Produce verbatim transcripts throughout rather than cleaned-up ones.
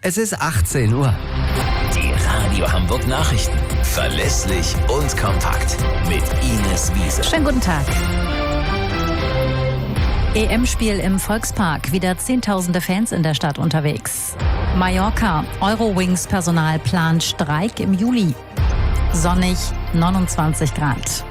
Es ist achtzehn Uhr. Die Radio Hamburg Nachrichten. Verlässlich und kompakt. Mit Ines Wiese. Schönen guten Tag. E M-Spiel im Volkspark. Wieder zehntausende Fans in der Stadt unterwegs. Mallorca. Eurowings-Personal plant Streik im Juli. Sonnig, neunundzwanzig Grad.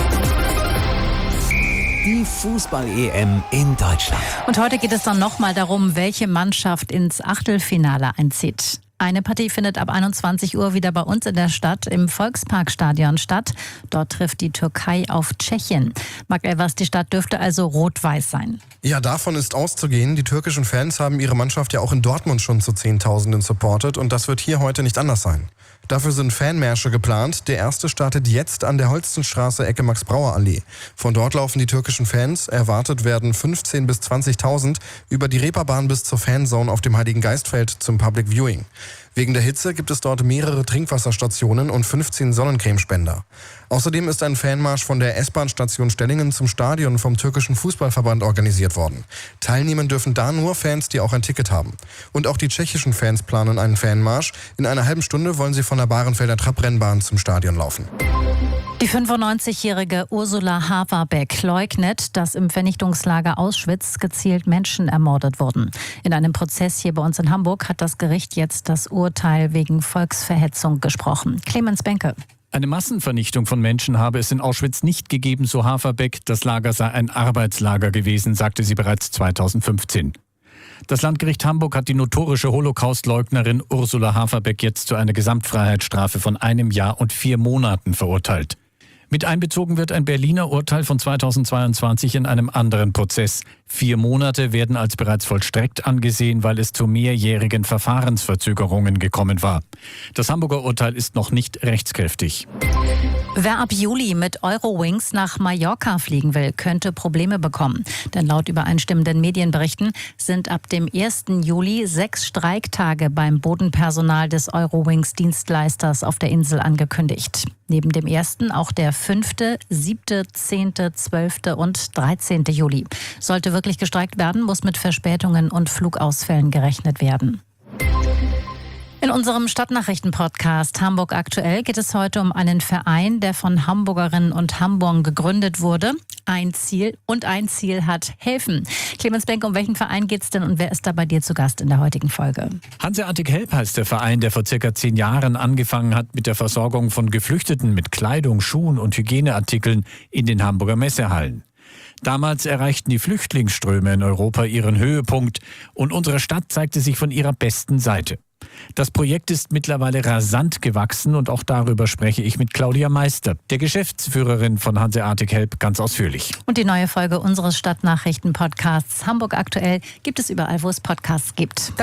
Die Fußball-E M in Deutschland. Und heute geht es dann nochmal darum, welche Mannschaft ins Achtelfinale einzieht. Eine Partie findet ab einundzwanzig Uhr wieder bei uns in der Stadt im Volksparkstadion statt. Dort trifft die Türkei auf Tschechien. Marc Elvers, die Stadt dürfte also rot-weiß sein. Ja, davon ist auszugehen. Die türkischen Fans haben ihre Mannschaft ja auch in Dortmund schon zu Zehntausenden supportet und das wird hier heute nicht anders sein. Dafür sind Fanmärsche geplant. Der erste startet jetzt an der Holstenstraße, Ecke Max-Brauer-Allee. Von dort laufen die türkischen Fans. Erwartet werden fünfzehntausend bis zwanzigtausend über die Reeperbahn bis zur Fanzone auf dem Heiligen Geistfeld zum Public Viewing. Wegen der Hitze gibt es dort mehrere Trinkwasserstationen und fünfzehn Sonnencremespender. Außerdem ist ein Fanmarsch von der S-Bahn-Station Stellingen zum Stadion vom türkischen Fußballverband organisiert worden. Teilnehmen dürfen da nur Fans, die auch ein Ticket haben. Und auch die tschechischen Fans planen einen Fanmarsch. In einer halben Stunde wollen sie von der Bahrenfelder Trabrennbahn zum Stadion laufen. Die fünfundneunzigjährige Ursula Haverbeck leugnet, dass im Vernichtungslager Auschwitz gezielt Menschen ermordet wurden. In einem Prozess hier bei uns in Hamburg hat das Gericht jetzt das Urteil wegen Volksverhetzung gesprochen. Clemens Benke. Eine Massenvernichtung von Menschen habe es in Auschwitz nicht gegeben, so Haverbeck. Das Lager sei ein Arbeitslager gewesen, sagte sie bereits zweitausendfünfzehn. Das Landgericht Hamburg hat die notorische Holocaustleugnerin Ursula Haverbeck jetzt zu einer Gesamtfreiheitsstrafe von einem Jahr und vier Monaten verurteilt. Mit einbezogen wird ein Berliner Urteil von zweitausendzweiundzwanzig in einem anderen Prozess. Vier Monate werden als bereits vollstreckt angesehen, weil es zu mehrjährigen Verfahrensverzögerungen gekommen war. Das Hamburger Urteil ist noch nicht rechtskräftig. Wer ab Juli mit Eurowings nach Mallorca fliegen will, könnte Probleme bekommen. Denn laut übereinstimmenden Medienberichten sind ab dem ersten Juli sechs Streiktage beim Bodenpersonal des Eurowings-Dienstleisters auf der Insel angekündigt. Neben dem ersten auch der fünfte, siebte, zehnte, zwölfte und dreizehnte Juli. Sollte wirklich gestreikt werden, muss mit Verspätungen und Flugausfällen gerechnet werden. In unserem Stadtnachrichten-Podcast Hamburg aktuell geht es heute um einen Verein, der von Hamburgerinnen und Hamburgern gegründet wurde. Ein Ziel und ein Ziel hat helfen. Clemens Benke, um welchen Verein geht es denn und wer ist da bei dir zu Gast in der heutigen Folge? Hanseatic Help heißt der Verein, der vor circa zehn Jahren angefangen hat mit der Versorgung von Geflüchteten mit Kleidung, Schuhen und Hygieneartikeln in den Hamburger Messehallen. Damals erreichten die Flüchtlingsströme in Europa ihren Höhepunkt und unsere Stadt zeigte sich von ihrer besten Seite. Das Projekt ist mittlerweile rasant gewachsen und auch darüber spreche ich mit Claudia Meister, der Geschäftsführerin von Hanseatic Help, ganz ausführlich. Und die neue Folge unseres Stadtnachrichten-Podcasts Hamburg aktuell gibt es überall, wo es Podcasts gibt.